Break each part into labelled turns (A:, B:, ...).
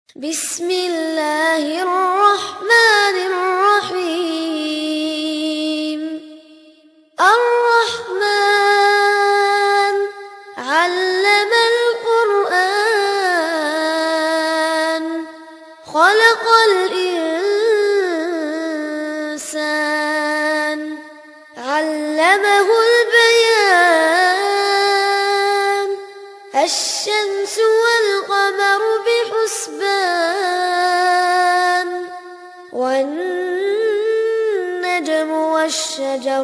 A: بسم الله الرحمن الرحيم الرحمن علم القرآن خلق الإنسان علمه البيان الشمس والقمر بحسبان والنجم والشجر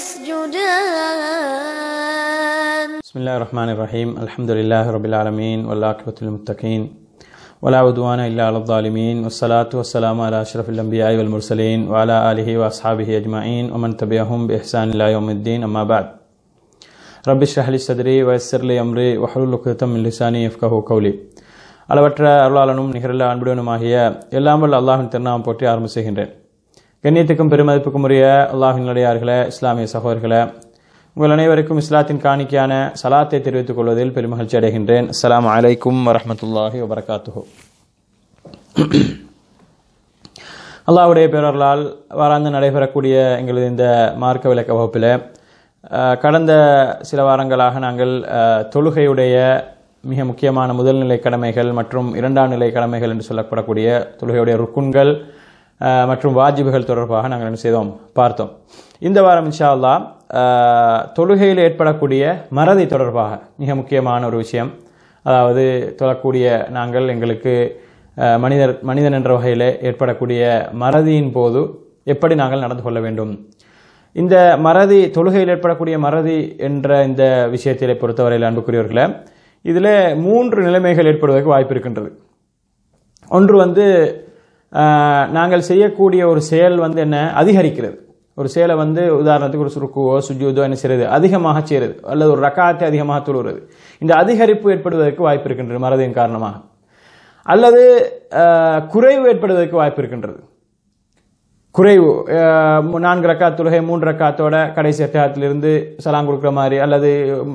A: يسجدان
B: بسم الله الرحمن الرحيم الحمد لله رب العالمين والعاقبة للمتقين ولا عدوان إلا على الظالمين والصلاة والسلام على أشرف الأنبياء والمرسلين وعلى آله وأصحابه أجمعين ومن تبعهم بإحسان إلى يوم الدين أما بعد رب اشرح لي صدري ويسر لي أمري واحلل عقدة من لساني يفقهوا قولي அளவற்ற அருளாளனும் நிகரில்லா அன்புடனுமாகிய எல்லாம் வல்ல அல்லாஹ்வின் திருநாமம் போற்றி ஆரம்பம் செய்கின்றேன். கண்ணியத்துக்கும் பெருமதிப்புக்கும் உரிய அல்லாஹ்வின் நல்லடியார்களே, இஸ்லாமிய சகோதரர்களே, உங்கள் அனைவருக்கும் இஸ்லாத்தின் காணிக்கையான சலாத்தை தெரிவித்துக் கொள்வதில் பெருமகிழ்ச்சி அடைகின்றேன். அஸ்ஸலாமு அலைக்கும் வரஹ்மத்துல்லாஹி வபரகாத்துஹு. அல்லாஹ்வுடைய பேரருளால் வாராந்து நடைபெறக்கூடிய எங்களது இந்த மார்க்க விளக்க வகுப்பில் கடந்த சில வாரங்களாக நாங்கள் தொழுகையுடைய மிக முக்கியமான முதல் நிலை கடமைகள் மற்றும் இரண்டாம் நிலை கடமைகள் என்று சொல்லப்படக்கூடிய தொழுகையுடைய ருக்குன்கள் மற்றும் வாஜிபுகள் தொடர்பாக நாங்கள் என்ன செய்தோம் பார்த்தோம். இந்த வாரம் இன்ஷா அல்லாஹ் தொழுகையில் ஏற்படக்கூடிய மறதி தொடர்பாக மிக முக்கியமான ஒரு விஷயம், அதாவது தொழக்கூடிய நாங்கள் எங்களுக்கு மனிதன் என்ற வகையில் ஏற்படக்கூடிய மறதியின் போது எப்படி நாங்கள் நடந்து கொள்ள வேண்டும். இந்த மறதி, தொழுகையில் ஏற்படக்கூடிய மறதி என்ற இந்த விஷயத்திலே பொறுத்தவரையில் அன்புக்குரியவர்களே, இதில் 3 நிலைமைகள் ஏற்படுவதற்கு வாய்ப்பு இருக்கின்றது. ஒன்று நாங்கள் செய்யக்கூடிய ஒரு செயல் என்ன அதிகரிக்கிறது. ஒரு செயலை உதாரணத்துக்கு ஒரு சுருக்குவோ சுஜூதோ என்ன செய்யறது, அதிகமாக செய்கிறது, அல்லது ஒரு ரக்காத்தை அதிகமாக தொழுகிறது. இந்த அதிகரிப்பு ஏற்படுவதற்கு வாய்ப்பு இருக்கின்றது மறதியின் காரணமாக. அல்லது குறைவு ஏற்படுவதற்கு வாய்ப்பு இருக்கின்றது. குறைவு 4 ரக்காத் தொழுகை 3 ரக்காத்தோட கடைசி அத்தியாயத்திலிருந்து சலாம் கொடுக்குற மாதிரி, அல்லது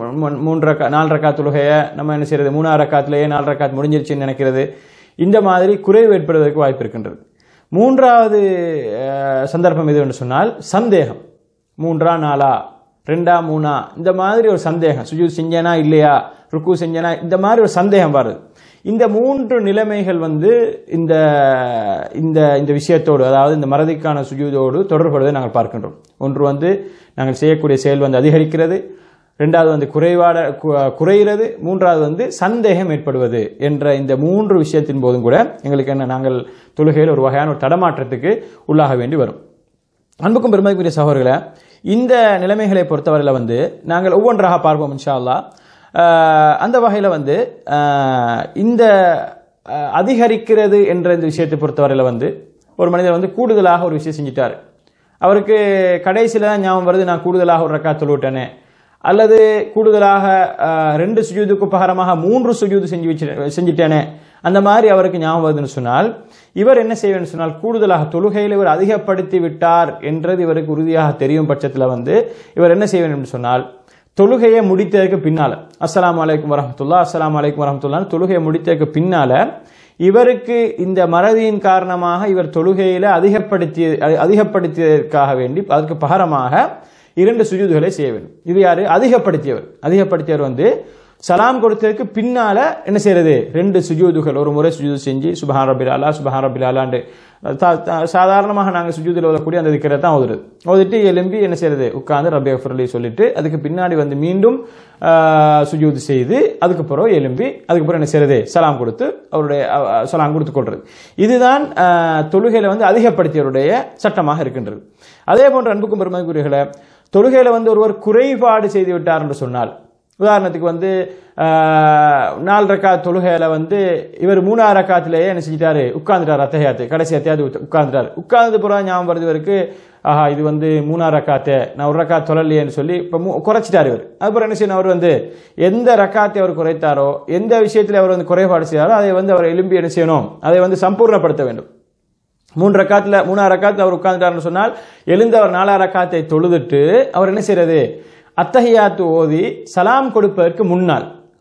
B: 4 ரக்காத் தொழுகையை நம்ம என்ன செய்யறது, 3ஆம் ரக்காத்திலேயே 4 ரக்காத் முடிஞ்சிருச்சுன்னு நினைக்கிறது. இந்த மாதிரி குறைவு ஏற்படுவதற்கு வாய்ப்பு இருக்கின்றது. 3வது சந்தர்ப்பம் எது என்று சொன்னால் சந்தேகம். 3ஆ 4ஆ 2ஆ 3ஆ இந்த மாதிரி ஒரு சந்தேகம், சுஜூத் செஞ்சேனா இல்லையா, ருக்கு செஞ்சேனா, இந்த மாதிரி ஒரு சந்தேகம் வருது. இந்த 3 நிலைமைகள் இந்த இந்த இந்த விஷயத்தோடு, அதாவது இந்த மறதிக்கான சுஜூதோடு தொடர்புடையதை நாங்கள் பார்க்கின்றோம். ஒன்று நாங்கள் செய்யக்கூடிய செயல் அதிகரிக்கிறது, 2வது குறைகிறது, 3வது சந்தேகம் ஏற்படுவது என்ற இந்த 3 விஷயத்தின் போதும் கூட எங்களுக்கு நாங்கள் தொழுகையில் ஒரு வகையான ஒரு தடமாற்றத்துக்கு உள்ளாக வேண்டி வரும். அன்புக்கும் பெருமதிக்குரிய சகோதரர்களே, இந்த நிலைமைகளை பொறுத்தவரையில் நாங்கள் ஒவ்வொன்றாக பார்ப்போம் இன்ஷா அல்லாஹ். அந்த வகையில் இந்த அதிகரிக்கிறது என்ற இந்த விஷயத்தை பொறுத்தவரையில் ஒரு மனிதர் கூடுதலாக ஒரு விஷயம் செஞ்சிட்டார், அவருக்கு கடைசியில் தான் ஞாபகம் வருது, நான் கூடுதலாக ஒரு ரக்காத் தொழுவிட்டேனே, அல்லது கூடுதலாக 2 சுஜூதுக்கு பகரமாக 3 சுஜூது செஞ்சிட்டேனே, அந்த மாதிரி அவருக்கு ஞாபகம் வருதுன்னு சொன்னால் இவர் என்ன செய்வேன்னு சொன்னால், கூடுதலாக தொழுகையில் இவர் அதிகப்படுத்தி விட்டார் என்றது இவருக்கு உறுதியாக தெரியும் பட்சத்தில் இவர் என்ன செய்வேன் என்று சொன்னால், தொழுகையை முடித்ததுக்கு பின்னால அஸ்ஸலாமு அலைக்கும் வரஹ்மத்துல்லாஹ் அஸ்ஸலாமு அலைக்கும் வரஹ்மத்துல்லாஹ் தொழுகையை முடித்ததுக்கு பின்னால இவருக்கு இந்த மறதியின் காரணமாக இவர் தொழுகையில அதிகப்படுத்தியதற்காக வேண்டி அதற்கு பகரமாக 2 சுஜூதுகளை செய்ய வேண்டும். இது யாரு? அதிகப்படுத்தியவர் சலாம் கொடுத்ததுக்கு பின்னால என்ன செய்யறது, 2 சுஜூதுகள், ஒரு முறை சுஜூது செஞ்சு சுப்ஹான் ரப்பில் அலா சுப்ஹான் ரப்பில் அலான்னு சாதாரணமாக நாங்கள் சுஜூதில் ஓதக்கூடிய அந்த திக்கரை தான் ஓதிட்டு எலும்பி என்ன செய்யறது, உட்கார்ந்து ரப்பி அஃபிர்லி சொல்லிட்டு அதுக்கு பின்னாடி மீண்டும் சுஜூது செய்து அதுக்கப்புறம் எலும்பி அதுக்கப்புறம் என்ன செய்யறது, சலாம் கொடுத்து அவருடைய சலாம் கொடுத்து கொள்றது. இதுதான் தொழுகையில அதிகப்படுத்தியவருடைய சட்டமாக இருக்கின்றது. அதே போன்ற அன்புக்கும் பெருமதிக்குரியவர்களே, தொழுகையில ஒருவர் குறைபாடு செய்து விட்டார் என்று சொன்னால், உதாரணத்துக்கு 4 ரக்காத் தொழுகையில இவர் 3ஆம் ரக்காத்திலேயே என்ன செஞ்சிட்டாரு, உட்கார்ந்துட்டார், அத்தஹியாத்து கடைசி அத்தியாயத்து உட்கார்ந்துட்டார். உட்கார்ந்து பிறகு ஞாபகம் வருது இவருக்கு, ஆஹா இது 3ஆம் ரக்காத்தே, நான் 1 ரக்காத் தொழலையேன்னு சொல்லி இப்ப குறைச்சிட்டார் இவர். அதுக்கப்புறம் என்ன செய்யணும், அவர் எந்த ரக்காத்தை அவர் குறைத்தாரோ, எந்த விஷயத்தில் அவர் குறைபாடு செய்தாரோ அதை அவர் எலும்பி என்ன செய்யணும், அதை சம்பூர்ணப்படுத்த வேண்டும். 3ஆம் ரக்காத்துல அவர் உட்கார்ந்துட்டார்னு சொன்னால் எழுந்து அவர் 4ஆம் ரக்காத்தை தொழுதுட்டு அவர் என்ன செய்யறது, அத்தஹியாத்து ஓதி சலாம் கொடுப்பதற்கு முன்னால்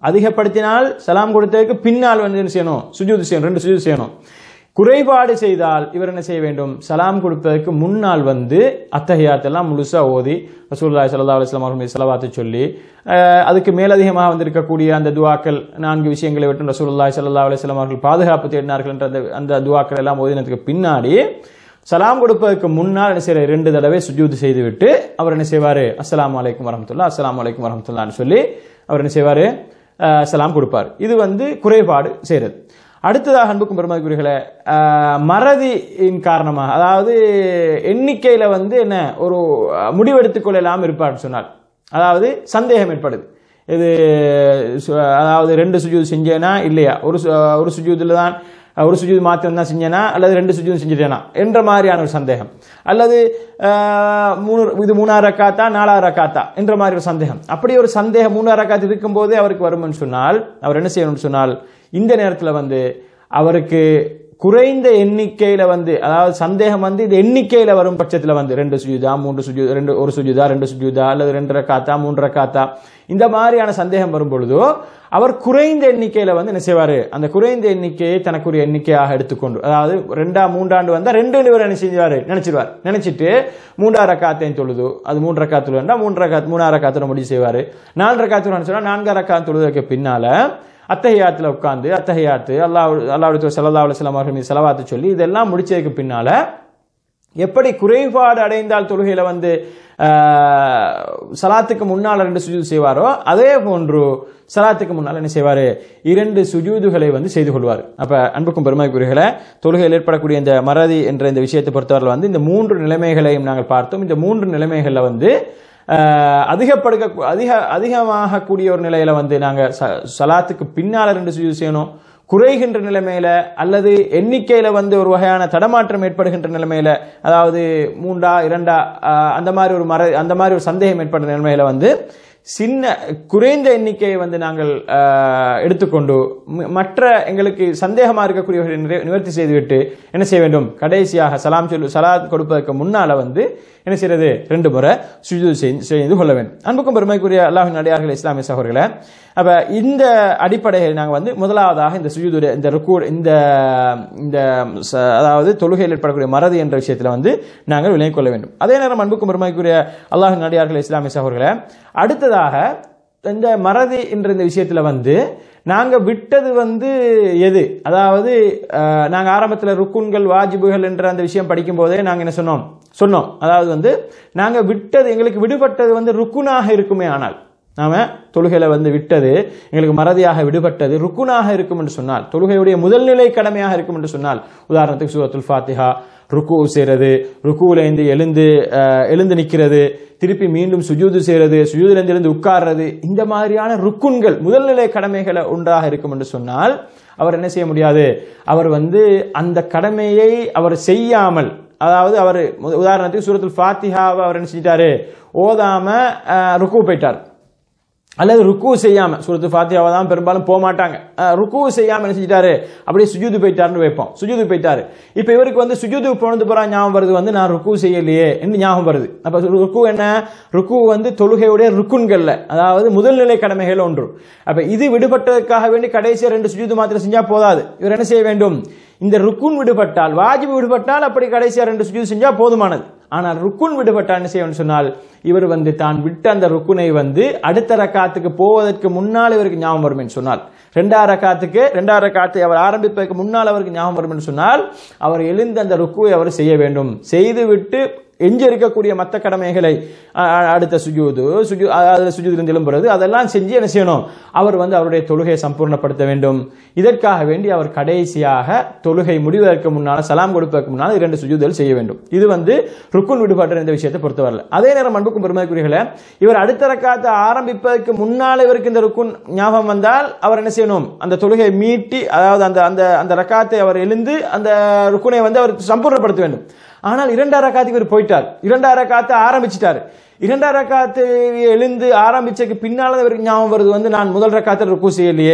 B: அதிகப்படுத்தினால் சலாம் கொடுத்ததுக்கு பின்னால் வந்து என்ன செய்யணும்? சுஜூது செய்யணும், 2 சுஜூது செய்யணும். குறைபாடு செய்தால் இவர் என்ன செய்ய வேண்டும்? சலாம் கொடுப்பதற்கு முன்னால் வந்து அத்தஹியாத் எல்லாம் முழுசா ஓதி ரசூலுல்லாஹி ஸல்லல்லாஹு அலைஹி வஸல்லம் அவர்கள் ஸலவாத்தை சொல்லி அதுக்கு மேலதிகமாக வந்திருக்கக்கூடிய அந்த துஆக்கள் 4 விஷயங்களை விட்டு ரசூலுல்லாஹி ஸல்லல்லாஹு அலைஹி வஸல்லம் அவர்கள் பாதுகாப்பு தேடினார்கள் என்ற அந்த துஆக்கள் எல்லாம் ஓதினதுக்கு பின்னாடி சலாம் கொடுப்பதற்கு முன்னால் என்ன செய்ய 2 தடவை சுஜூது செய்துவிட்டு அவர் என்ன செய்வாரு? அஸ்ஸலாமு அலைக்கும் வரஹ்மத்துல்லாஹ், அஸ்ஸலாமு அலைக்கும் வரஹ்மத்துல்லாஹ்னு சொல்லி அவர் என்ன செய்வாரு? சலாம் கொடுப்பார். இது வந்து குறைபாடு செய்யறது. அடுத்ததாக அன்புக்கும் பெருமதிக்குரியவர்களே, மறதியின் காரணமாக, அதாவது எண்ணிக்கையில வந்து என்ன ஒரு முடிவெடுத்துக் கொள்ளலாம் இருப்பார் சொன்னால், அதாவது சந்தேகம் ஏற்படுது. இது அதாவது 2 சுஜூது செஞ்சேனா இல்லையா, ஒரு சுஜூதுல தான், ஒரு சுஜூது மாத்திரம் தான் செஞ்சேனா அல்லது 2 சுஜூது செஞ்சுட்டேனா என்ற மாதிரியான ஒரு சந்தேகம், அல்லது இது 3ஆவது ரக்காத்தா 4ஆவது ரக்காத்தா என்ற மாதிரி ஒரு சந்தேகம். அப்படி ஒரு சந்தேகம் 3ஆவது ரக்காத் இருக்கும் போதே அவருக்கு வரும்னு சொன்னால் அவர் என்ன செய்யணும்னு சொன்னால், இந்த நேரத்தில் வந்து அவருக்கு குறைந்த எண்ணிக்கையில வந்து, அதாவது சந்தேகம் வந்து இது எண்ணிக்கையில வரும் பட்சத்தில் வந்து 2 சுஜூதா 3 சுஜூதா, 1 சுஜூதா 2 சுஜூதா அல்லது 2 ரக்காத்தா 3 ரக்காத்தா இந்த மாதிரியான சந்தேகம் வரும் பொழுதோ அவர் குறைந்த எண்ணிக்கையில வந்து என்ன செய்வாரு? அந்த குறைந்த எண்ணிக்கையை தனக்குரிய எண்ணிக்கையாக எடுத்துக்கொண்டு, அதாவது 2ஆம் 3ஆண்டு வந்தா 2 இவர் என்ன செஞ்சுவாரு? நினைச்சிட்டு 3ஆவது ரக்காத்தையும் தொழுது, அது 3 ரக்காத் தொழுதா 3ஆவது ரக்காத்துல முடிவு செய்வாரு. 4 ரக்காத் சொன்னா 4ஆவது ரக்காத் தொழுவதற்கு பின்னால அத்தஹியாத்துல உட்கார்ந்து அத்தஹியாத்து அல்லாஹ்வுடைய ஸல்லல்லாஹு அலைஹி வஸல்லம் அவர்கள் மீது ஸலவாத்து சொல்லி இதெல்லாம் முடிச்சதுக்கு பின்னால எப்படி குறைபாடு அடைந்தால் தொழுகையில வந்து சலாத்துக்கு முன்னால் 2 சுஜூது செய்வாரோ அதே போன்று சலாத்துக்கு முன்னால் என்ன செய்வாரு? 2 சுஜூதுகளை வந்து செய்து கொள்வார். அப்ப அன்புக்கும் பெருமதிக்குரியவர்களே, தொழுகையில் ஏற்படக்கூடிய இந்த மறதி என்ற இந்த விஷயத்தை பொறுத்தவரை வந்து இந்த 3 நிலைமைகளையும் நாங்கள் பார்த்தோம். இந்த 3 நிலைமைகள்ல வந்து அதிகமாக கூடிய ஒரு நிலையில வந்து நாங்க சலாத்துக்கு பின்னால 2 சுஜூது செய்யணும். குறைகின்ற நிலைமையில அல்லது எண்ணிக்கையில வந்து ஒரு வகையான தடமாற்றம் ஏற்படுகின்ற நிலைமையில, அதாவது 3ஆ 2ஆ அந்த மாதிரி ஒரு சந்தேகம் ஏற்படுற நிலைமையில வந்து சின்ன குறைந்த எண்ணிக்கையை வந்து நாங்கள் எடுத்துக்கொண்டு மற்ற எங்களுக்கு சந்தேகமாக இருக்கக்கூடியவர்களை நிவர்த்தி செய்துவிட்டு என்ன செய்ய வேண்டும்? கடைசியாக சலாத் கொடுப்பதற்கு முன்னால வந்து என்ன செய்யறது? 2 முறை சுஜூது செய்து கொள்ள வேண்டும். அன்புக்கும் பெருமைக்குரிய அல்லாஹ்வின் அடியார்களே, இஸ்லாமிய சகோதரர்களே, அப்ப இந்த அடிப்படையில் நாங்கள் வந்து முதலாவதாக இந்த சுஜூது இந்த ருக்கூ இந்த அதாவது தொழுகையில் ஏற்படக்கூடிய மறதி என்ற விஷயத்தில் வந்து நாங்கள் விளங்கிக் கொள்ள வேண்டும். அதே நேரம் அன்புக்கும் பெருமைக்குரிய அல்லாஹ்வின் அடியார்களே, இஸ்லாமிய சகோதரர்களே, அடுத்ததாக இந்த மறதி என்ற இந்த விஷயத்துல வந்து நாங்க விட்டது வந்து எது? அதாவது நாங்க ஆரம்பத்தில் ருக்குன்கள் வாஜிபுகள் என்ற அந்த விஷயம் படிக்கும் போதே நாங்க என்ன சொன்னோம், அதாவது வந்து நாங்க விட்டது, எங்களுக்கு விடுபட்டது வந்து ருக்குனாக இருக்குமே, ஆனால் நாம தொழுகையில வந்து விட்டது எங்களுக்கு மறதியாக விடுபட்டது ருக்குனாக இருக்கும் என்று சொன்னால், தொழுகையுடைய முதல்நிலை கடமையாக இருக்கும் என்று சொன்னால், உதாரணத்துக்கு சூரத்துல் ஃபாத்திஹா, ருக்கு செய்யறது, ருக்குல இருந்து எழுந்து நிற்கிறது, திருப்பி மீண்டும் சுஜூது செய்யறது, சுஜூதுல இருந்து உட்கார்றது, இந்த மாதிரியான ருக்குன்கள் முதல்நிலை கடமைகளை ஒன்றாக இருக்கும் என்று சொன்னால் அவர் என்ன செய்ய முடியாது? அவர் வந்து அந்த கடமையை அவர் செய்யாமல், அதாவது அவர் உதாரணத்துக்கு சூரத்துல் ஃபாத்திஹாவை அவர் என்ன செஞ்சிட்டாரு? ஓதாம ருக்கு போயிட்டார், அல்லது ருக்கு செய்யாம, சூரத்து ஃபாத்திஹாவை தான் பெரும்பாலும் போக மாட்டாங்க, ருக்கு செய்யாம என்ன செஞ்சிட்டாரு? அப்படியே சுஜூது போயிட்டாருன்னு வைப்போம். சுஜூது போயிட்டாரு. இப்ப இவருக்கு வந்து சுஜூது போனது போறா ஞாபகம் வருது, வந்து நான் ருக்கு செய்யலையே என்று ஞாபகம் வருது. அப்ப ருக்கு என்ன? ருக்கு வந்து தொழுகையுடைய ருக்குன்கள்ல, அதாவது முதல்நிலை கடமைகள் ஒன்று. அப்ப இது விடுபட்டதற்காக வேண்டி கடைசியா 2 சுஜூது மாத்திரம் செஞ்சா போதாது. இவர் என்ன செய்ய வேண்டும்? இந்த ருக்குன் விடுபட்டால், வாஜிபு விடுபட்டால் அப்படி கடைசியா 2 சுஜூது செஞ்சா போதுமானது. ஆனால் ருக்குன் விடுபட்டால் என்ன செய்யணும்னு சொன்னால், இவர் வந்து தான் விட்ட அந்த ருக்குனை வந்து அடுத்த ரக்காத்துக்கு போவதற்கு முன்னால் இவருக்கு ஞாபகம் வரும் என்று சொன்னால், 2ஆவது ரக்காத்தை அவர் ஆரம்பிப்பதற்கு முன்னால் அவருக்கு ஞாபகம் வரும் என்று சொன்னால், அவர் எழுந்து அந்த ருக்குவை அவர் செய்ய வேண்டும். செய்துவிட்டு எஞ்சி இருக்கக்கூடிய மற்ற கடமைகளை அடுத்த சுஜூதிலிருந்து எழும்புறது அதெல்லாம் செஞ்சு என்ன செய்யணும்? அவர் வந்து அவருடைய தொழுகையை சம்பூர்ணப்படுத்த வேண்டும். இதற்காக வேண்டி அவர் கடைசியாக தொழுகை முடிவதற்கு முன்னால், சலாம் கொடுப்பதற்கு முன்னால் 2 சுஜூதுகள் செய்ய வேண்டும். இது வந்து ருக்குன் விடுபட்ட இந்த விஷயத்தை பொறுத்தவரை. அதே நேரம் அன்புக்கும் பெருமதிக்குரியவர்களே, இவர் அடுத்த ரக்காத்தை ஆரம்பிப்பதற்கு முன்னால் இவருக்கு இந்த ருக்குன் ஞாபகம் வந்தால் அவர் என்ன செய்யணும்? அந்த தொழுகை மீட்டி, அதாவது அந்த ரக்காத்தை அவர் எழுந்து அந்த ருக்குனை வந்து அவர் சம்பூர்ணப்படுத்த வேண்டும். ஆனால் 2ஆவது ரக்காத்துக்கு இவர் போயிட்டார், 2ஆவது ரக்காத்தை ஆரம்பிச்சிட்டாரு. 2ஆவது ரக்காத்து எழுந்து ஆரம்பிச்சதுக்கு பின்னால இவருக்கு ஞாபகம் வருது வந்து நான் முதல் ரக்காத்தில் ருக்கு செய்யலையே,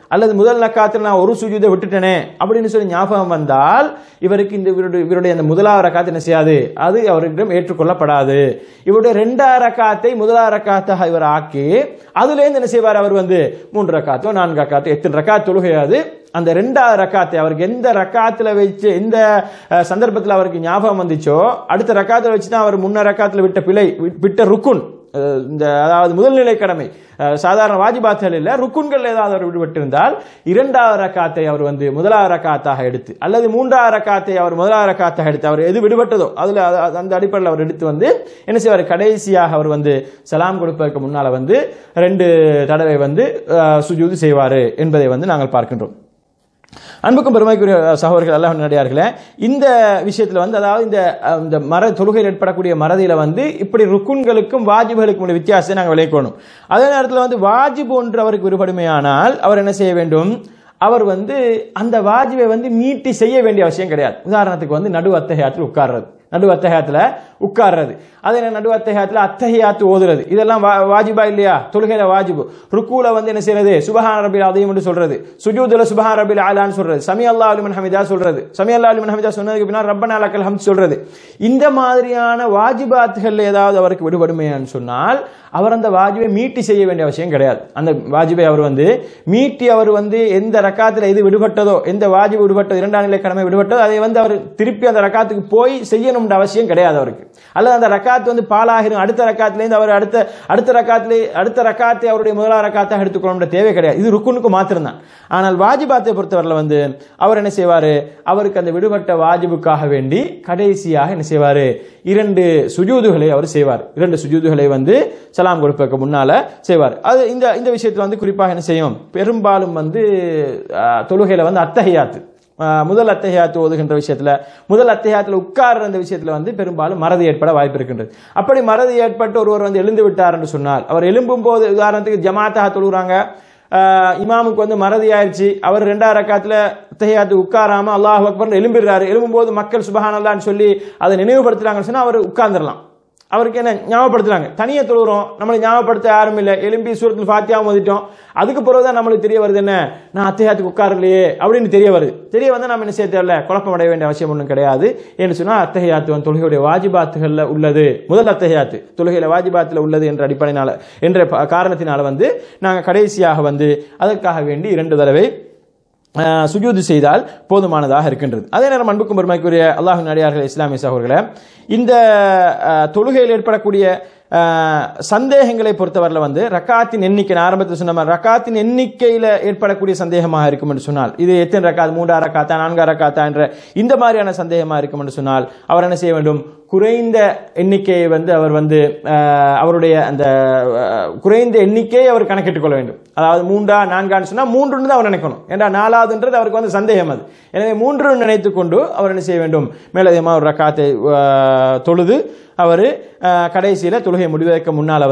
B: அல்லது முதல் ரக்காத்தில் நான் ஒரு சுஜூதை விட்டுட்டேனே அப்படின்னு சொல்லி ஞாபகம் வந்தால் இவருக்கு இவருடைய அந்த முதலாவது ரக்காத் என்ன செய்யாது, அது அவரிடம் ஏற்றுக்கொள்ளப்படாது. இவருடைய 2வது ரக்காத்தை முதலாவது ரக்காத்தாக இவர் ஆக்கி அதுலேருந்து என்ன செய்வார், அவர் 3 ரக்காத்தோ 4 ரக்காத்தோ எத்தனை ரக்காத் தொழுகையாது அந்த 2வது ரக்காத்தை அவருக்கு எந்த ரக்காத்துல வச்சு எந்த சந்தர்ப்பத்தில் அவருக்கு ஞாபகம் வந்துச்சோ அடுத்த ரக்காத்துல வச்சு தான் அவர் முன்ன ரக்காத்துல விட்ட ருக்குன், இந்த அதாவது முதல்நிலை கடமை சாதாரண வாஜிபாத்துகள் இல்ல ருக்குன்கள் ஏதாவது அவர் விடுபட்டிருந்தால் 2வது ரக்காத்தை அவர் முதலாவது ரக்காத்தாக எடுத்து அல்லது 3வது ரக்காத்தை அவர் முதலாவது ரக்காத்தாக எடுத்து அவர் எது விடுபட்டதோ அதுல அந்த அடிப்படையில் அவர் எடுத்து என்ன செய்வார், கடைசியாக அவர் சலாம் கொடுப்பதற்கு முன்னால 2 தடவை சுஜூது செய்வாரு என்பதை நாங்கள் பார்க்கின்றோம். அன்புக்கும் பெருமைக்குரிய சகோதரர்கள் அல்லாஹ் நல்லடியார்களே, இந்த விஷயத்துல அதாவது இந்த தொழுகையில் ஏற்படக்கூடிய மறதியில இப்படி ருக்குன்களுக்கும் வாஜிபுகளுக்கும் உள்ள வித்தியாசத்தை நாங்கள் விளைக்கணும். அதே நேரத்தில் வாஜிபு ஒன்று அவருக்கு விருப்படுமையானால் அவர் என்ன செய்ய வேண்டும், அவர் அந்த வாஜிபை மீட்டி செய்ய வேண்டிய அவசியம் கிடையாது. உதாரணத்துக்கு நடு அத்தஹியாத்தில் உட்கார்றது அதே நடு அத்தஹியாத்தில் அத்தஹியாத்து ஓதுறது இதெல்லாம் வாஜிபா இல்லையா, தொழுகையில வாஜிபு. ருக்கூல என்ன செய்யறது, சுபஹான ரப்பில் அஸீம் என்று சொல்றது, சுஜூதுல சுபஹான ரப்பில் ஆலான்னு சொல்றது, சமி அல்லாஹு லிமன் ஹமிதா சொல்றது, சமி அல்லாஹு லிமன் ஹமிதா சொன்னதுக்கு பின்னால் ரப்பனா லக்கல் ஹம்த் சொல்றது. இந்த மாதிரியான வாஜிபாத்துகள் ஏதாவது அவருக்கு விடுபடுமையான்னு சொன்னால் அவர் அந்த வாஜிபை மீட்டி செய்ய வேண்டிய அவசியம் கிடையாது. அந்த வாஜிபை அவர் மீட்டி அவர் எந்த ரக்காத்துல எது விடுபட்டதோ, எந்த வாஜிபு விடுபட்டதோ, 2ஆம் நிலை கடமை விடுபட்டதோ அதை அவர் திருப்பி அந்த ரக்காத்துக்கு போய் செய்யணும் அவசியம் கிடையாது அவருக்கு. அல்லது அந்த ரக்காத் பாலாகிரும் அடுத்த ரக்காத்திலேருந்து அவர் அடுத்த ரக்காத்தை அவருடைய முதலாவது ரக்காத்தாக எடுத்துக்கொள்ள தேவை கிடையாது. இது ருக்குனுக்கு மாத்திரம்தான். ஆனால் வாஜிபாத்தை பொறுத்தவரையில் அவர் என்ன செய்வாரு, அவருக்கு அந்த விடுபட்ட வாஜிபுக்காக வேண்டி கடைசியாக என்ன செய்வாரு, 2 சுஜூதுகளை அவர் செய்வார். 2 சுஜூதுகளை சலாம் கொடுப்பதற்கு முன்னால செய்வார். அது இந்த விஷயத்தில் குறிப்பாக என்ன செய்யும், பெரும்பாலும் தொழுகையில அத்தஹியாத்து முதல் அத்தஹியாத்து ஓதுகின்ற விஷயத்துல முதல் அத்தஹியாத்துல உட்கார்ற அந்த விஷயத்துல பெரும்பாலும் மறதி ஏற்பட வாய்ப்பு இருக்கின்றது. அப்படி மறதி ஏற்பட்டு ஒருவர் எழுந்து விட்டார் என்று சொன்னால், அவர் எழும்பும் போது உதாரணத்துக்கு ஜமாத்தாக தொழுகிறாங்க, இமாமுக்கு மறதி ஆயிடுச்சு, அவர் 2ஆம் ரக்காத்துல அத்தஹியாத்து உட்காராம அல்லாஹ் அக்பர் எழும்பிடுறாரு, எழும்பும் போது மக்கள் சுபஹானல்லாஹ்னு சொல்லி அதை நினைவுபடுத்துறாங்கன்னு சொன்னா அவர் உட்கார்ந்துடலாம். அவருக்கு என்ன ஞாபகப்படுத்துறாங்க, தனியா தொழுகிறோம், நம்மளை ஞாபகப்படுத்த யாரும் இல்லை, எழும்பி சூரத்துல் ஃபாத்திஹா ஓதிட்டோம், அதுக்கு பிறகுதான் நம்மளுக்கு தெரிய வருது என்ன நான் அத்தஹியாத்துக்கு உட்காரலையே அப்படின்னு தெரிய வருது. தெரிய நம்ம என்ன செய்ய தேவையில்ல, குழப்பம் அடைய வேண்டிய அவசியம் ஒன்றும் கிடையாது. ஏன்னு சொன்னா அத்தஹியாத்து தொழுகையுடைய வாஜிபாத்துகள்ல உள்ளது, முதல் அத்தஹியாத்து தொழுகையில வாஜிபாத்துல உள்ளது என்ற அடிப்படையினால என்ற காரணத்தினால நாங்கள் கடைசியாக அதற்காக வேண்டி 2 தடவை சுஜூது செய்தால் போதுமானதாக இருக்கின்றது. அதே நேரம் அன்புக்கும் பெருமைக்குரிய அல்லாஹ்வின் அடியார்களே, இஸ்லாமிய சகோதரர்களே, இந்த தொழுகையில் ஏற்படக்கூடிய சந்தேகங்களை பொறுத்தவரையில் ரக்காத்தின் எண்ணிக்கை ஆரம்பத்தில் சொன்ன ரக்காத்தின் எண்ணிக்கையில் ஏற்படக்கூடிய சந்தேகமாக இருக்கும் என்று சொன்னால், இது எத்தனை ரக்காத், 3ஆம் ரக்காத்தா 4ஆம் ரக்காத்தா என்ற இந்த மாதிரியான சந்தேகமாக இருக்கும் என்று சொன்னால் அவர் என்ன செய்ய வேண்டும், குறைந்த எண்ணிக்கையை அவர் அவருடைய அந்த குறைந்த எண்ணிக்கையை அவர் கணக்கிட்டுக் கொள்ள வேண்டும். அதாவது 3ஆ 4ஆன்னு சொன்னா 3 தான் அவர் நினைக்கணும். ஏன்னா 4வதுன்றது அவருக்கு சந்தேகம் அது. எனவே 3 நினைத்துக் கொண்டு அவர் என்ன செய்ய வேண்டும், மேலதிகமாக ஒரு ரக்காத்தை தொழுது அவர் கடைசியில தொழுகை முடிவதற்கு முன்னால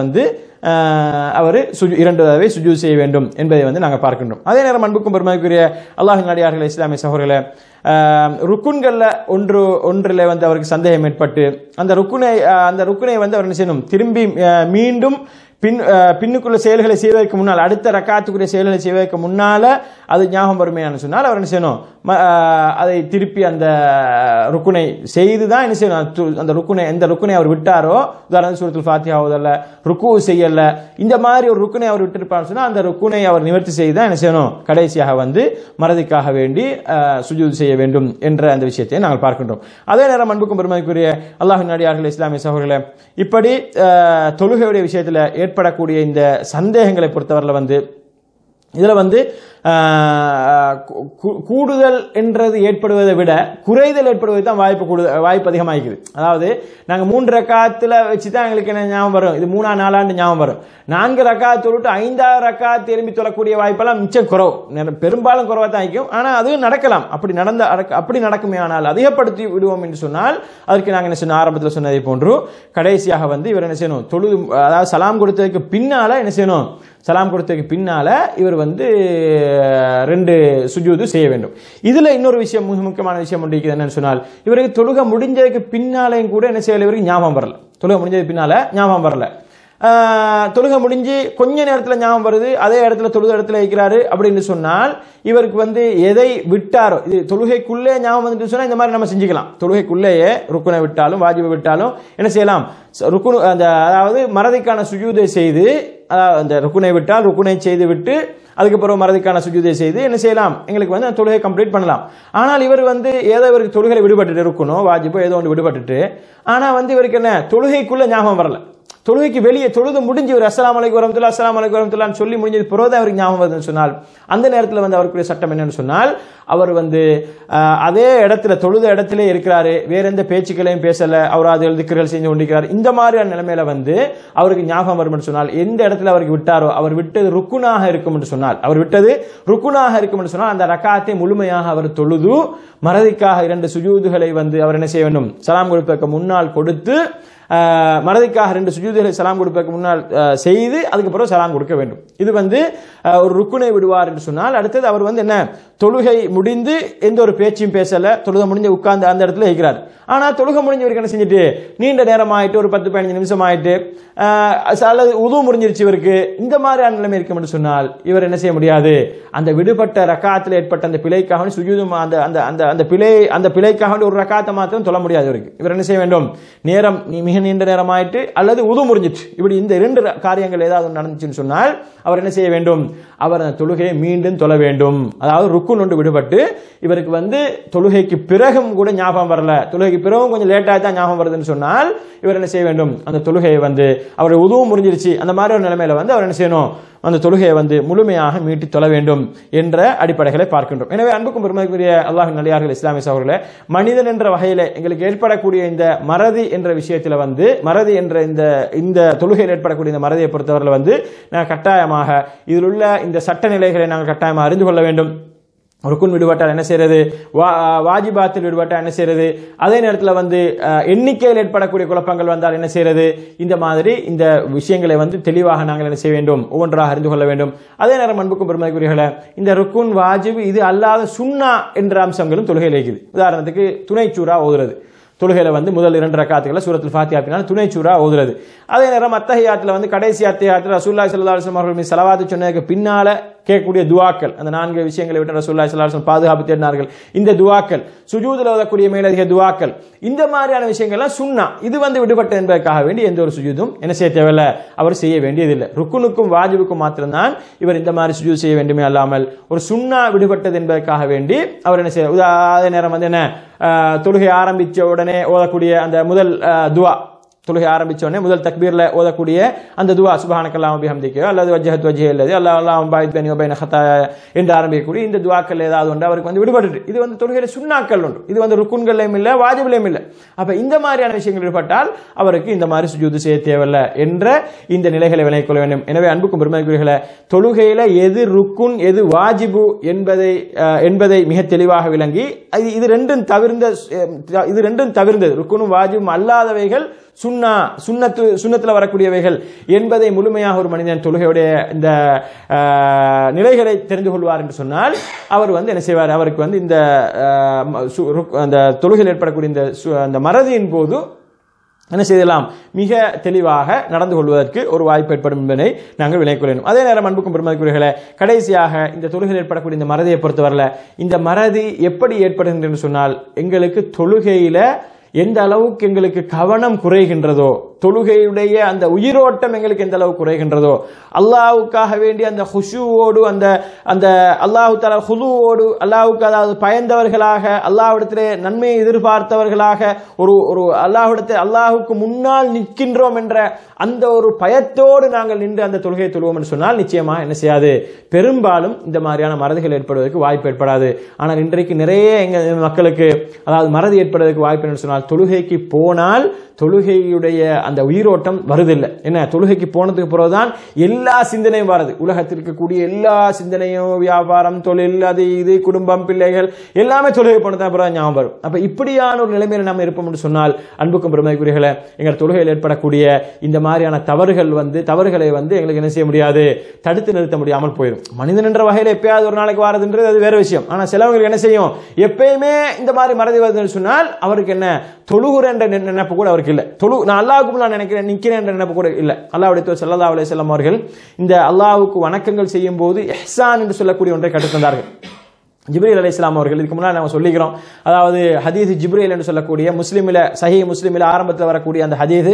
B: அவர் 2 தடவை சுஜூத் செய்ய வேண்டும் என்பதை நாங்கள் பார்க்கின்றோம். அதே நேரம் அன்புக்கும் பெருமைக்குரிய அல்லாஹ்வின் அடியார்களே, இஸ்லாமிய சகோதரர்களே, ருக்குன்கள்ல ஒன்றில் அவருக்கு சந்தேகம் ஏற்பட்டு அந்த ருக்குனை அவர் என்ன செய்யணும், திரும்பி மீண்டும் பின்னுக்குள்ள செயல்களை செய்வதற்கு முன்னால் அடுத்த ரக்காத்துக்குரிய செயல்களை செய்வதற்கு முன்னால அது ஞாபகம் வருமையான சொன்னால் அவர் என்ன செய்யணும், அதை திருப்பி அந்த ருக்குனை செய்துதான் என்ன செய்யணும், அந்த ருக்குனை எந்த ருக்குனை அவர் விட்டாரோ, உதாரணத்துக்கு சூரத்துல் ஃபாத்திஹா ஓதல்ல, ருக்கு செய்யல, இந்த மாதிரி ஒரு ருக்குனை அவர் விட்டிருப்பான்னு சொன்னா அந்த ருக்குனை அவர் நிவர்த்தி செய்துதான் என்ன செய்யணும், கடைசியாக மறதிக்காக வேண்டி சுஜூத் செய்ய வேண்டும் என்ற அந்த விஷயத்தை நாங்கள் பார்க்கின்றோம். அதே நேரம் அன்புக்கும் பெருமைக்குரிய அல்லாஹ்வின் அடியார்களே, இஸ்லாமிய சகோதரர்களே, இப்படி தொழுகையுடைய விஷயத்தில் ஏற்படக்கூடிய இந்த சந்தேகங்களை பொறுத்தவரையில் இதுல கூடுதல் என்றது ஏற்படுவதை விட குறைதல் ஏற்படுவது தான் வாய்ப்பு அதிகமாகிக்குது. அதாவது நாங்க 3 ரக்காத்துல வச்சுதான் எங்களுக்கு என்ன ஞாபகம் வரும், இது 3ஆம் 4ஆண்டு ஞாபகம் வரும். 4 ரக்காத் தொழுட்டு 5ஆவது ரக்காத் திரும்பி தொழக்கூடிய வாய்ப்பெல்லாம் மிச்சம் குறவு, பெரும்பாலும் குறவா தான் ஆகிக்கும். ஆனா அது நடக்கலாம். அப்படி நடக்குமே ஆனால் அதிகப்படுத்தி விடுவோம் என்று சொன்னால் அதற்கு நாங்கள் என்ன சொன்ன ஆரம்பத்தில் சொன்னதை போன்று கடைசியாக இவர் என்ன செய்யணும், தொழுது அதாவது சலாம் கொடுத்ததுக்கு பின்னால என்ன செய்யணும், சலாம் கொடுத்ததுக்கு பின்னால இவர் 2 சுஜூது செய்ய வேண்டும். இதுல இன்னொரு விஷயம், மிக முக்கியமான விஷயம் ஒன்று என்னன்னு சொன்னால், இவருக்கு தொழுகை முடிஞ்சதுக்கு பின்னாலையும் கூட என்ன செய்யல, இவருக்கு ஞாபகம் வரல, தொழுகை முடிஞ்சதுக்கு பின்னால ஞாபகம் வரல. தொழுகை முடிஞ்சு கொஞ்ச நேரத்தில் ஞாபகம் வருது, அதே இடத்துல தொழுத இடத்துல இருக்கிறாரு அப்படின்னு சொன்னால் இவருக்கு எதை விட்டாரோ, இது தொழுகைக்குள்ளே ஞாபகம் வந்துட்டு சொன்னா இந்த மாதிரி நம்ம செஞ்சுக்கலாம். தொழுகைக்குள்ளேயே ருக்குனை விட்டாலும் வாஜிபை விட்டாலும் என்ன செய்யலாம், ருக்குனு அதாவது மறதிக்கான சுஜூதை செய்து, அந்த ருக்குனை விட்டால் ருக்குனை செய்து விட்டு அதுக்கப்புறம் மறதிக்கான சுஜூதை செய்து என்ன செய்யலாம், எங்களுக்கு அந்த தொழுகை கம்ப்ளீட் பண்ணலாம். ஆனால் இவர் ஏதோ இவருக்கு தொழுகை விடுபட்டுட்டு இருக்கணும், வாஜிபோ ஏதோ ஒன்று விடுபட்டுட்டு, ஆனால் இவருக்கு என்ன தொழுகைக்குள்ள ஞாபகம் வரல, தொழுகைக்கு வெளியே தொழுது முடிஞ்சு ஒரு அஸ்ஸலாமு அலைக்கும் வரஹ்மத்துல்லாஹி அஸ்ஸலாமு அலைக்கும் வரஹ்மத்துல்லாஹி சொல்லி முடிஞ்சது பிறகு அவருக்கு ஞாபகம் வருதுன்னு சொன்னால் அந்த நேரத்தில் அவருக்குரிய சட்டம் என்னன்னு சொன்னால், அவர் அதே இடத்துல தொழுத இடத்துல இருக்கிறாரு, வேற எந்த பேச்சுக்களையும் பேசல, அவர் அது திக்ர்கள் செஞ்சு கொண்டிருக்கிறார். இந்த மாதிரியான நிலைமையில அவருக்கு ஞாபகம் வரும் என்று சொன்னால், எந்த இடத்துல அவருக்கு விட்டாரோ அவர் விட்டது ருக்குனாக இருக்கும் என்று சொன்னால், அவர் விட்டது ருக்குனாக இருக்கும் என்று சொன்னால் அந்த ரக்காத்தை முழுமையாக அவர் தொழுது மறதிக்காக 2 சுஜூதுகளை அவர் என்ன செய்ய வேண்டும், சலாம் கொடுப்பதற்கு முன்னால் கொடுத்து, மறதிக்காக 2 சுஜூதுகளை சலாம் கொடுப்பதற்கு முன்னால் செய்து அதுக்கப்புறம் சலாம் கொடுக்க வேண்டும். இது ஒரு ருக்குனை விடுவார் என்று சொன்னால், அடுத்தது அவர் என்ன தொழுகை முடிந்து எந்த ஒரு பேச்சையும் பேசல, தொழுகை முடிஞ்சு உட்கார்ந்து அந்த இடத்துல இருக்கிறார். ஆனால் தொழுகை முடிஞ்சவருக்கு என்ன செஞ்சுட்டு நீண்ட நேரம் ஆயிட்டு, ஒரு 10-15 நிமிஷம் ஆயிட்டு, அல்லது உது முடிஞ்சிருச்சு இவருக்கு, இந்த மாதிரியான நிலைமை இருக்கும் என்று சொன்னால் இவர் என்ன செய்ய முடியாது, அந்த விடுபட்ட ரக்காத்தில் ஏற்பட்ட அந்த பிழைக்காக சுஜூதும் அந்த பிழைக்காக ஒரு ரக்காத்தை மாத்திரம் தொழ முடியாது. இவர் என்ன செய்ய வேண்டும், நேரம் மிக நீண்ட நேரம் ஆயிட்டு அல்லது உது முடிஞ்சிட்டு, இப்படி இந்த 2 காரியங்கள் ஏதாவது நடந்துச்சுன்னு சொன்னால் அவர் என்ன செய்ய வேண்டும், அவர் அந்த தொழுகையை மீண்டும் தொழ வேண்டும். அதாவது ருக்குன் ஒன்று விடுபட்டு இவருக்கு தொழுகைக்கு பிறகும் கூட ஞாபகம் வரல, தொழுகைக்கு பிறகும் கொஞ்சம் லேட்டாக தான் ஞாபகம் வருதுன்னு சொன்னால் இவர் என்ன செய்ய வேண்டும், அந்த தொழுகையை அவருடைய உதவும் முடிஞ்சிருச்சு அந்த மாதிரி ஒரு நிலைமையில அவர் என்ன செய்யணும், அந்த தொழுகையை முழுமையாக மீட்டி தொழ வேண்டும் என்ற அடிப்படைகளை பார்க்கின்றோம். எனவே அன்புக்கும் பெருமதிக்குரிய அல்லாஹ்வின் நல்லடியார்களே, இஸ்லாமிய சகோதரர்களே, மனிதன் என்ற வகையில எங்களுக்கு ஏற்படக்கூடிய இந்த மறதி என்ற விஷயத்தில் மறதி என்ற இந்த தொழுகையில் ஏற்படக்கூடிய இந்த மறதியை பொறுத்தவரையில் நான் கட்டாயமாக இதில் உள்ள இந்த சட்ட நிலைகளை நாங்கள் கட்டாயமாக அறிந்து கொள்ள வேண்டும். ருக்குன் விடுபட்டால் என்ன செய்யறது, வாஜிபாத்தில் விடுபட்டால் என்ன செய்யறது, அதே நேரத்தில் எண்ணிக்கையில் ஏற்படக்கூடிய குழப்பங்கள் வந்தால் என்ன செய்யறது, இந்த மாதிரி இந்த விஷயங்களை தெளிவாக நாங்கள் என்ன செய்ய வேண்டும், ஒவ்வொன்றாக அறிந்து கொள்ள வேண்டும். அதே நேரம் அன்புக்கும் பெருமதிக்குரியவர்களே, இந்த ருக்குன் வாஜிப் இது அல்லாத சுன்னா என்ற அம்சங்களும் தொழுகையில் இருக்குது. உதாரணத்துக்கு துணை சூரா ஓதுறது, தொழுகையில முதல் 2 ரக்காத்துகளை சூரத்துல் ஃபாத்திஹா பின்னால் துணை சூரா ஓதுறது. அதே நேரம் அத்தஹியாத்துல கடைசி அத்தஹியாத்துல ரசூலுல்லாஹி ஸல்லல்லாஹு அலைஹி வஸல்லம் அவர்கள் ஸலவாத் சொன்னதுக்கு பின்னால கேட்கக்கூடிய துஆக்கள், அந்த 4 விஷயங்களை விட்டு ரசூலுல்லாஹி ஸல்லல்லாஹு அலைஹி வஸல்லம் பாதுகாப்பு தேடினார்கள். இந்த துஆக்கள், சுஜூதுல ஓதக்கூடிய மேலதிக துஆக்கள், இந்த மாதிரியான விஷயங்கள்லாம் சுன்னா. இது விடுபட்ட என்பதற்காக வேண்டி எந்த ஒரு சுஜூதும் என்ன செய்ய தேவையில்லை, அவர் செய்ய வேண்டியதில்லை. ருக்குனுக்கும் வாஜிபுக்கும் மாத்திரம்தான் இவர் இந்த மாதிரி சுஜூது செய்ய வேண்டுமே அல்லாமல் ஒரு சுன்னா விடுபட்டது என்பதற்காக வேண்டி அவர் என்ன செய்ய, அதே நேரம் என்ன தொழுகை ஆரம்பிச்ச உடனே ஓதக்கூடிய அந்த முதல் துஆ, தொழுகை ஆரம்பிச்ச உடனே முதல் தக்பீர்ல ஓதக்கூடிய அந்த துஆ சுப்ஹானக்கல்லாஹு பிஹம்திஹி அல்லது வஜ்ஜஹத் வஜ்ஹி அல்லது அல்லாஹும்ம பாயித் பைனி வ பைன ஹதாயா என்று ஆரம்பிக்கக்கூடிய இந்த துஆக்கள் ஏதாவது ஒன்று அவருக்கு விடுபட்டு, இது தொழுகையில சுன்னாக்கள் ஒன்று, இது ருக்குன்களையும் இல்லை வாஜிபிலையும் இல்லை. அப்ப இந்த மாதிரியான விஷயங்கள் விடுபட்டால் அவருக்கு இந்த மாதிரி சுஜூது செய்ய தேவையில்லை என்ற இந்த நிலைகளை விளங்கிக் கொள்ள வேண்டும். எனவே அன்புக்கும் பெருமதிக்குரியவர்களே, தொழுகையில எது ருக்குன் எது வாஜிபு என்பதை மிக தெளிவாக விளங்கி இது ரெண்டும் தவிர்ந்தது ருக்குனும் வாஜிபும் அல்லாதவைகள் சுன்னத்துல வரக்கூடியவைகள் என்பதை முழுமையாக ஒரு மனிதன் தொழுகையுடைய இந்த நிலைகளை தெரிந்து கொள்வார் என்று சொன்னால் அவர் என்ன செய்வார், அவருக்கு இந்த தொழுகையில் ஏற்படக்கூடிய இந்த மறதியின் போது என்ன செய்யலாம், மிக தெளிவாக நடந்து கொள்வதற்கு ஒரு வாய்ப்பு ஏற்படும் என்பதை நாங்கள் விளங்கிக் கொள்ள வேண்டும். அதே நேரம் அன்புக்கும் பெருமதிக்குரியவர்களே, கடைசியாக இந்த தொழுகையில் ஏற்படக்கூடிய இந்த மறதியை பொறுத்தவரையில் இந்த மறதி எப்படி ஏற்படுகின்றது என்று சொன்னால், எங்களுக்கு தொழுகையில எந்த அளவுக்கு எங்களுக்கு கவனம் குறைகின்றதோ, தொழுகையுடைய அந்த உயிரோட்டம் எங்களுக்கு எந்த அளவு குறைகின்றதோ, அல்லாஹ்வுக்காக வேண்டிய அந்த ஹுஷூவோடு அந்த அல்லாஹ் தஆலா ஹுதுவோடு அல்லாஹ்வுக்கு அதாவது பயந்தவர்களாக, அல்லாஹ்விடத்திலே நன்மையை எதிர்பார்த்தவர்களாக ஒரு அல்லாஹ்வுக்கு முன்னால் நிற்கின்றோம் என்ற அந்த ஒரு பயத்தோடு நாங்கள் நின்று அந்த தொழுகையை தொழுவோம் என்று சொன்னால் நிச்சயமாக என்ன செய்யாது, பெரும்பாலும் இந்த மாதிரியான மறதிகள் ஏற்படுவதற்கு வாய்ப்பு ஏற்படாது. ஆனால் இன்றைக்கு நிறைய மக்களுக்கு அதாவது மறதி ஏற்படுவதற்கு வாய்ப்பு என்று சொன்னால், தொழுகைக்கு போனால் தொழுகையுடைய அந்த உயிரோட்டம் வருதில்லை. என்ன, தொழுகைக்கு போனதுக்கு பிறகுதான் எல்லா சிந்தனையும் வருது, உலகத்தில் இருக்கக்கூடிய எல்லா சிந்தனையும், வியாபாரம், தொழில், அது இது, குடும்பம், பிள்ளைகள் எல்லாமே தொழுகை போனதான் பிறகு ஞாபகம் வரும். அப்ப இப்படியான ஒரு நிலைமையில நம்ம இருப்போம் என்று சொன்னால் அன்புக்கும் பெருமதிக்குரியவர்களே, எங்கள் தொழுகையில் ஏற்படக்கூடிய இந்த மாதிரியான தவறுகளை எங்களுக்கு என்ன செய்ய முடியாது, தடுத்து நிறுத்த முடியாமல் போயிடும். மனிதன் என்ற வகையில் எப்பயாவது ஒரு நாளைக்கு வாரதுன்றது அது வேற விஷயம். ஆனா சிலவங்களுக்கு என்ன செய்யும், எப்பயுமே இந்த மாதிரி மறதி வருதுன்னு சொன்னால் அவருக்கு என்ன தொழுகுற என்ற நினைப்பு கூட அவருக்கு இல்லை. நான் அல்லாஹ்வுக்கு அல்லாஹ்வுக்கு நான் நிற்கிறேன் என்ற நினைப்பு கூட இல்லை. அல்லாஹ்வுடைய தூதர் ஸல்லல்லாஹு அலைஹி வஸல்லம் அவர்கள் இந்த அல்லாஹ்வுக்கு வணக்கங்கள் செய்யும் போது இஹ்சான் என்று சொல்லக்கூடிய ஒன்றை கற்றுத்தந்தார்கள். ஜிப்ரீல் அலைஹிஸ்ஸலாம் அவர்கள் இதுக்கு முன்னாடி நம்ம சொல்லிக்கிறோம். அதாவது ஹதீஸ் ஜிப்ரீல் என்று சொல்லக்கூடிய முஸ்லிமில் சஹீஹ் முஸ்லிமில் ஆரம்பத்தில் வரக்கூடிய அந்த ஹதீஸ்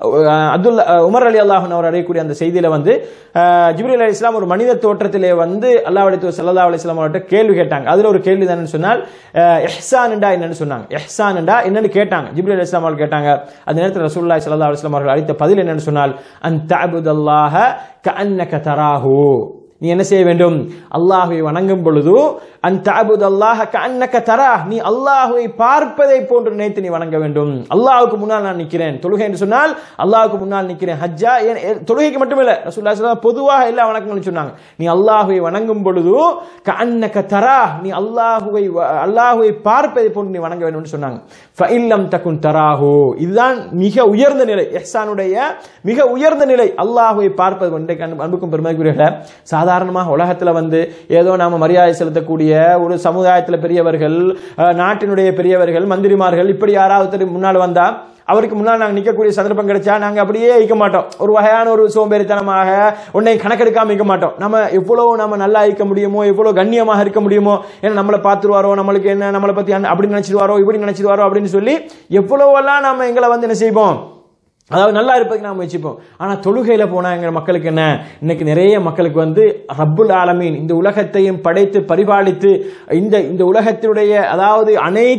B: உமர் அலி அல்லாஹ் அவர் அறியக்கூடிய அந்த செய்தியில வந்து ஜிப்ரீல் அலைஹிஸ்ஸலாம் ஒரு மனித தோற்றத்திலே வந்து அல்லாஹ்வுடைய தூதர் ஸல்லல்லாஹு அலைஹி வஸல்லம் அவர்கிட்ட கேள்வி கேட்டாங்க. அதுல ஒரு கேள்வி என்னன்னு சொன்னால் இஹ்சான் என்றா என்னன்னு சொன்னாங்க. இஹ்சான் என்றா என்னன்னு கேட்டாங்க. ஜிப்ரீல் அலைஹிஸ்ஸலாம் அவர்கள் கேட்டாங்க. அந்த நேரத்தில் ரசூலுல்லாஹி ஸல்லல்லாஹு அலைஹி வஸல்லம் அவர்கள் அளித்த பதில் என்னன்னு சொன்னால் அன் தஅபுதல்லாஹ கஅன்னக தராஹு, நீ என்ன செய்ய வேண்டும், அல்லாஹ்வை வணங்கும் பொழுது அன் தஅபுதல்லாஹ கஅன்னக தராஹ், நீ அல்லாஹ்வை பார்ப்பதை போன்று நினைத்து நீ வணங்க வேண்டும். அல்லாஹ்வுக்கு முன்னால் நான் நிற்கிறேன். தொழுகை என்று சொன்னால் அல்லாஹ்வுக்கு முன்னால் நிற்கிறேன். ஹஜ்ஜா தொழுகைக்கு மட்டுமில்லை, ரசூலுல்லாஹி ஸல்லல்லாஹு அலைஹி வஸல்லம் பொதுவாக எல்லா வணக்கங்களும் சொன்னாங்க. நீ அல்லாஹ்வை வணங்கும் பொழுது கஅன்னக தராஹ், நீ அல்லாஹ்வை பார்ப்பதை போன்று நீ வணங்க வேண்டும் என்று சொன்னாங்க. ஃபஇல்லம் தகுன் தராஹு, இதுதான் மிக உயர்ந்த நிலை, இஹ்சானுடைய மிக உயர்ந்த நிலை, அல்லாஹ்வை பார்ப்பது. அன்புக்கும் பெருமதிக்குரியவர்களே, சாதாரணமாக உலகத்துல வந்து ஏதோ நாம மரியாதை செலுத்தக்கூடிய ஒரு சமுதாயத்தில் பெரியவர்கள், நாட்டினுடைய பெரியவர்கள், மந்திரிமார்கள், இப்படி யாராவது முன்னால் வந்தா அவருக்கு முன்னால் நாங்கள் நிற்கக்கூடிய சந்தர்ப்பம் கிடைச்சா நாங்கள் அப்படியே இருக்க மாட்டோம். ஒரு வகையான ஒரு சோம்பேறித்தனமாக உன்னை கணக்கெடுக்காம இருக்க மாட்டோம். நம்ம எவ்வளவு நம்ம நல்லா இருக்க முடியுமோ, எவ்வளவு கண்ணியமாக இருக்க முடியுமோ, ஏன்னா நம்மளை பார்த்துருவாரோ, நம்மளுக்கு என்ன நம்மளை பத்தி அப்படி நினைச்சிருவாரோ, இப்படி நினைச்சிருவாரோ அப்படின்னு சொல்லி எவ்வளவெல்லாம் நம்ம எங்களை வந்து என்ன செய்வோம், அதாவது நல்லா இருப்பதுக்கு நாம் முயற்சிப்போம். ஆனால் தொழுகையில போனா எங்க மக்களுக்கு என்ன, இன்னைக்கு நிறைய மக்களுக்கு வந்து ரப்புல் ஆலமீன் இந்த உலகத்தையும் படைத்து பரிபாலித்து இந்த உலகத்தினுடைய அதாவது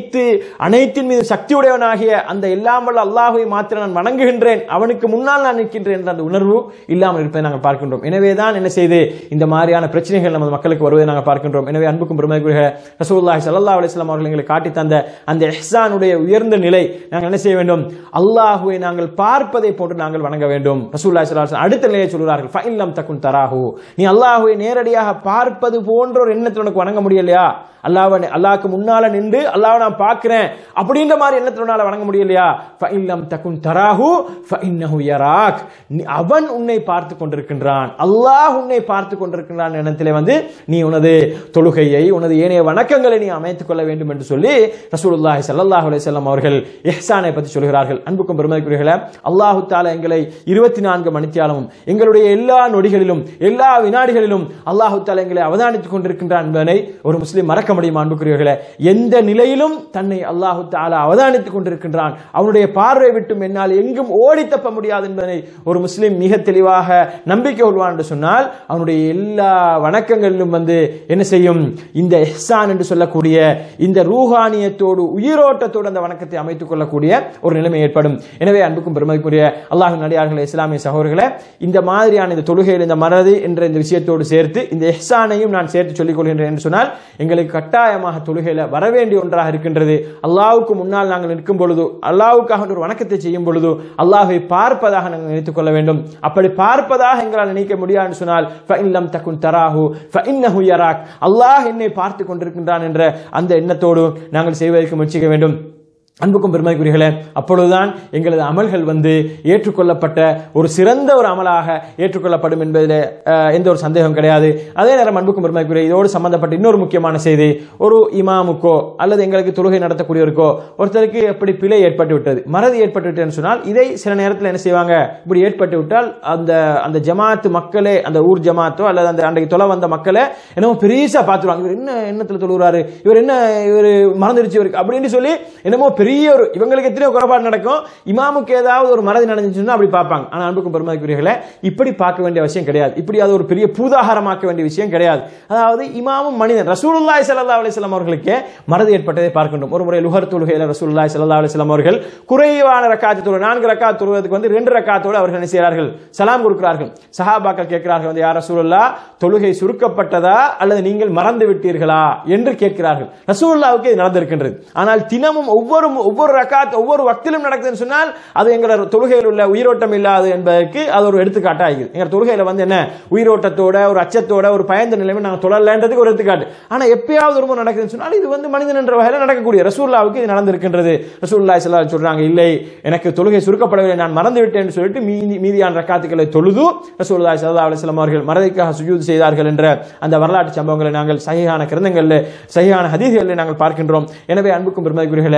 B: அனைத்தின் மீது சக்தியுடையவனாகிய அந்த எல்லாம் வல்ல அல்லாஹ்வை மாத்திரம் நான் வணங்குகின்றேன், அவனுக்கு முன்னால் நான் நிற்கின்றேன் என்ற அந்த உணர்வு இல்லாமல் இருப்பதை நாங்கள் பார்க்கின்றோம். எனவேதான் என்ன செய்து இந்த மாதிரியான பிரச்சனைகள் நமது மக்களுக்கு வருவதை நாங்கள் பார்க்கின்றோம். எனவே அன்புக்கும் பெருமதிக்குரிய ரசூலுல்லாஹி ஸல்லல்லாஹு அலைஹி வஸல்லம் அவர்கள் எங்களுக்கு காட்டி தந்த அந்த இஹ்சானுடைய உயர்ந்த நிலை, நாங்கள் என்ன செய்ய வேண்டும், அல்லாஹ்வை நாங்கள் பார்ப்பதை போன்று நாங்கள் வணங்க வேண்டும். ரசூலுல்லாஹி ஸல்லல்லாஹு அலைஹி வஸல்லம் அடுத்த நிலையை சொல்கிறார்கள், ஃபஇல்லம் தகுன் தராஹு, நீ அல்லாஹ்வை நேரடியாக பார்ப்பது போன்ற ஒரு எண்ணத்தில் உனக்கு வணங்க முடியலையா, அல்லாஹ்வுக்கு முன்னால நின்று அல்லாஹ்வை நான் பார்க்கிறேன் அப்படின்ற மாதிரி எண்ணத்தினால வணங்க முடியலையா, ஃபஇல்லம் தகுன் தராஹு ஃபஇன்னஹு யராக், அவன் உன்னை பார்த்து கொண்டிருக்கின்றான், அல்லாஹ் உன்னை பார்த்து கொண்டிருக்கின்றான் எண்ணத்திலே வந்து நீ உனது தொழுகையை உனது ஏனைய வணக்கங்களை நீ அமைத்துக் கொள்ள வேண்டும் என்று சொல்லி ரசூலுல்லாஹி ஸல்லல்லாஹு அலைஹி வஸல்லம் அவர்கள் இஹ்சானை பற்றி சொல்கிறார்கள். அன்புக்கும் பெருமதிக்குரியவர்களே, அல்லாஹு தஆலா எங்களை 24 மணித்தியாலமும் எங்களுடைய எல்லா நொடிகளிலும் எல்லா வினாடிகளிலும் அல்லாஹு தஆலா எங்களை அவதானித்துக் கொண்டிருக்கின்றான் என்பதை ஒரு முஸ்லிம் மறக்க முடியுமா? அன்புக்குரியவர்களே, எந்த நிலையிலும் தன்னை அல்லாஹு தஆலா அவதானித்துக் கொண்டிருக்கின்றான், அவனுடைய பார்வை விட்டும் என்னால் எங்கும் ஓடி தப்ப முடியாது என்பதை ஒரு முஸ்லிம் மிக தெளிவாக நம்பிக்கை கொள்வான் என்று சொன்னால் அவனுடைய எல்லா வணக்கங்களிலும் வந்து என்ன செய்யும், இந்த இஹ்சான் என்று சொல்லக்கூடிய இந்த ரூஹானியத்தோடு உயிரோட்டத்தோடு அந்த வணக்கத்தை அமைத்துக் கொள்ளக்கூடிய ஒரு நிலைமை ஏற்படும். எனவே அன்புக்கும் பெருமதிக்குரிய அல்லாஹ்வின் அடியார்களே, இஸ்லாமிய சகோதரர்களே, இந்த மாதிரியான இந்த தொழுகையில் இந்த மறதி என்ற இந்த விஷயத்தோடு சேர்த்து இந்த இஹ்சானையும் நான் சேர்த்து சொல்லிக் கொள்கின்றேன் என்று சொன்னால் எங்களுக்கு கட்டாயமாக தொழுகையில வரவேண்டிய ஒன்றாக இருக்கின்றது. அல்லாஹ்வுக்கு முன்னால் நாங்கள் நிற்கும் பொழுது, அல்லாஹ்வுக்காக ஒரு வணக்கத்தை செய்யும் பொழுது அல்லாஹ்வை பார்ப்பதாக நாங்கள் நினைத்துக் கொள்ள வேண்டும். அப்படி பார்ப்பதாக எங்களால் நினைக்க முடியாது என்று சொன்னால் ஃபஇல்லம் தகுன் தராஹு ஃபஇன்னஹு யராக், அல்லாஹ் என்னை பார்த்து கொண்டிருக்கின்றான் என்ற அந்த எண்ணத்தோடு நாங்கள் செய்வதற்கு முயற்சிக்க வேண்டும். அன்புக்கும் பெருமதிக்குரியவர்களே, அப்பொழுதுதான் எங்களது அமல்கள் வந்து ஏற்றுக்கொள்ளப்பட்ட ஒரு சிறந்த ஒரு அமலாக ஏற்றுக்கொள்ளப்படும் என்பதில் எந்த ஒரு சந்தேகம் கிடையாது. அதே நேரம் அன்புக்கும் பெருமதிக்குரிய இதோடு சம்பந்தப்பட்ட இன்னொரு முக்கியமான செய்தி, ஒரு இமாமுக்கோ அல்லது எங்களுக்கு தொழுகை நடத்தக்கூடியவருக்கோ ஒருத்தருக்கு எப்படி பிழை ஏற்பட்டு விட்டது, மறதி ஏற்பட்டு விட்டதுன்னு சொன்னால் இதை சில நேரத்தில் என்ன செய்வாங்க, இப்படி ஏற்பட்டு விட்டால் அந்த ஜமாத்து மக்களே, அந்த ஊர் ஜமாத்தோ அல்லது அந்த அன்றைக்கு தொலை வந்த மக்களே என்னமோ பெருசா பார்த்துருவாங்க, இவர் என்ன எண்ணத்தில் தொழுகிறாரு, இவர் மறந்துடுச்சு இவருக்கு அப்படின்னு சொல்லி என்னமோ பெரிய ஒரு இவங்களுக்கு எத்தனையோ குறைபாடு நடக்கும், இமாமுக்கு ஏதாவது ஒரு மறதி நடந்துச்சுன்னா அப்படி பார்ப்பாங்க. ஆனால் அன்புக்கும் பெருமதிக்குரியவர்களே, இப்படி பார்க்க வேண்டிய அவசியம் கிடையாது. இப்படி அது ஒரு பெரிய பூதாகாரமாக்க வேண்டிய விஷயம் கிடையாது. அதாவது இமாமும் மனிதன். ரசூலுல்லாஹி ஸல்லல்லாஹு அலைஹி வஸல்லம் அவர்களுக்கு மறதி ஏற்பட்டதை பார்க்கின்றோம். ஒரு முறை லுஹர் தொழுகையில் ரசூலுல்லாஹி ஸல்லல்லாஹு அலைஹி வஸல்லம் அவர்கள் குறைவான ரக்காத் தொழுகை 4 ரக்காத் தொழுவதற்கு வந்து 2 ரக்காத்தோடு அவர்கள் என்ன செய்கிறார்கள், சலாம் கொடுக்கிறார்கள். சஹாபாக்கள் கேட்கிறார்கள் வந்து, யா ரசூலுல்லாஹ், தொழுகை சுருக்கப்பட்டதா அல்லது நீங்கள் மறந்து விட்டீர்களா என்று கேட்கிறார்கள். ரசூலுல்லாஹ்வுக்கு இது நடந்திருக்கின்றது. ஆனால் தினமும் ஒவ்வொரு ரக்காத் ஒவ்வொரு வக்திலும் நடக்குதுன்னு சொன்னால் அது எங்களோட தொழுகையில் உள்ள உயிரோட்டம் இல்லாது என்பதற்கு அது ஒரு எடுத்துக்காட்டு ஆகிறது. எங்க தொழுகையில வந்து என்ன உயிரோட்டத்தோட ஒரு அச்சத்தோட ஒரு பயந்த நிலைமை நாங்கள் தொழலன்றதுக்கு ஒரு எடுத்துக்காட்டு. ஆனா எப்பயாவது ஒரு முறை நடக்குதுன்னு சொன்னால் இது வந்து மனிதன் என்ற வகையில் நடக்கக்கூடிய. ரசூலுல்லாஹ்வுக்கு இது நடந்திருக்கின்றது. ரசூலுல்லாஹி ஸல்லல்லாஹு அலைஹி வஸல்லம் சொல்றாங்க, இல்லை எனக்கு தொழுகை சுருக்கப்படவில்லை, நான் மறந்து விட்டேன் சொல்லிட்டு மீதியான ரக்காத்துக்களை தொழுது ரசூலுல்லாஹி ஸல்லல்லாஹு அலைஹி வஸல்லம் அவர்கள் மறதிக்காக சுஜூத் செய்தார்கள் என்ற அந்த வரலாற்று சம்பவங்களை நாங்கள் சஹீஹான கிரந்தங்களில் சஹீஹான ஹதீஸ்களில் நாங்கள் பார்க்கின்றோம். எனவே அன்புக்கும் பெருமதிக்குரியவர்களே, இந்த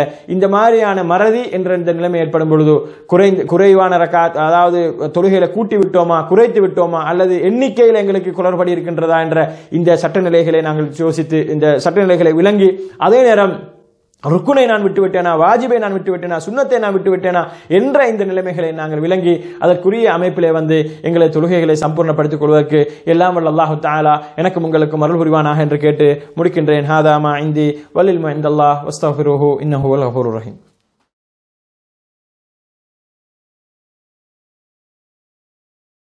B: மாதிரியான மறதி என்ற இந்த நிலைமை ஏற்படும் பொழுது குறைவான ரக்காத், அதாவது தொழுகையில கூட்டி விட்டோமா குறைத்து விட்டோமா அல்லது எண்ணிக்கையில் எங்களுக்கு குளறுபடி இருக்கின்றதா என்ற இந்த சட்டநிலைகளை நாங்கள் யோசித்து இந்த சட்டநிலைகளை விளங்கி, அதே நேரம் ருக்குனை நான் விட்டுவிட்டேனா, வாஜிபை நான் விட்டுவிட்டேனா, சுன்னத்தை நான் விட்டுவிட்டேனா என்ற இந்த நிலைமைகளை நாங்கள் விளங்கி அதற்குரிய அமைப்பிலே எங்களை தொழுகைகளை சம்பூர்ணப்படுத்திக் கொள்வதற்கு எல்லாம் வல்ல அல்லாஹ் தஆலா எனக்கும் உங்களுக்கும் அருள் புரிவானாக என்று கேட்டு முடிக்கின்றேன். ஹாதா மா இந்தி வல்லில் இந்தல்லாஹ் வஸ்தக்ஃபிருஹு இன்னஹு வல் கஃபூருர் ரஹீம்.